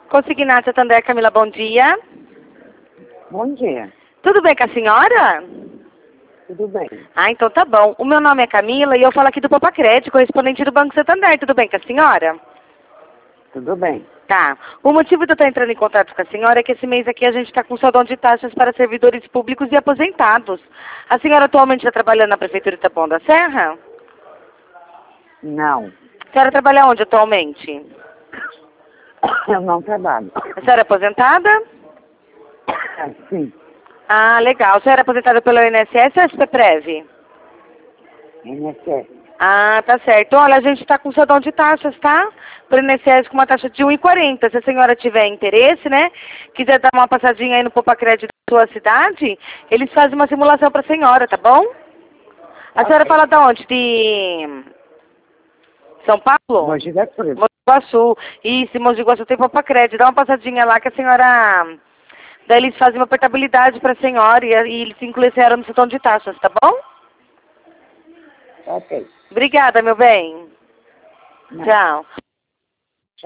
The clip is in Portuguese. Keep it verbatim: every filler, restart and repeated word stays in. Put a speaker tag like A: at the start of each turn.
A: Consignado Santander, Camila, bom dia.
B: Bom dia.
A: Tudo bem com a senhora?
B: Tudo bem.
A: Ah, então tá bom. O meu nome é Camila e eu falo aqui do Popacred, correspondente do Banco Santander. Tudo bem com a senhora?
B: Tudo bem.
A: Tá. O motivo de eu estar entrando em contato com a senhora é que esse mês aqui a gente está com saldão de taxas para servidores públicos e aposentados. A senhora atualmente está trabalhando na Prefeitura de Taboão da Serra?
B: Não.
A: A senhora trabalha onde atualmente?
B: Eu não trabalho.
A: A senhora é aposentada?
B: Sim.
A: Ah, legal. A senhora é aposentada pelo I N S S ou S P Prev?
B: N S S.
A: Ah, tá certo. Olha, a gente está com saldão de taxas, tá? Para o I N S S com uma taxa de um real e quarenta. Se a senhora tiver interesse, né? Quiser dar uma passadinha aí no Popacred da sua cidade, eles fazem uma simulação para a senhora, tá bom? A senhora fala de onde? De São Paulo?
B: Mogi das Cruzes.
A: Mogi Guaçu. Isso, em Mogi Guaçu tem Popacred. Dá uma passadinha lá que a senhora... Daí eles fazem uma portabilidade para a senhora e, e eles incluem a senhora no saldão de taxas, tá bom?
B: Ok.
A: Obrigada, meu bem.
B: Não.
A: Tchau.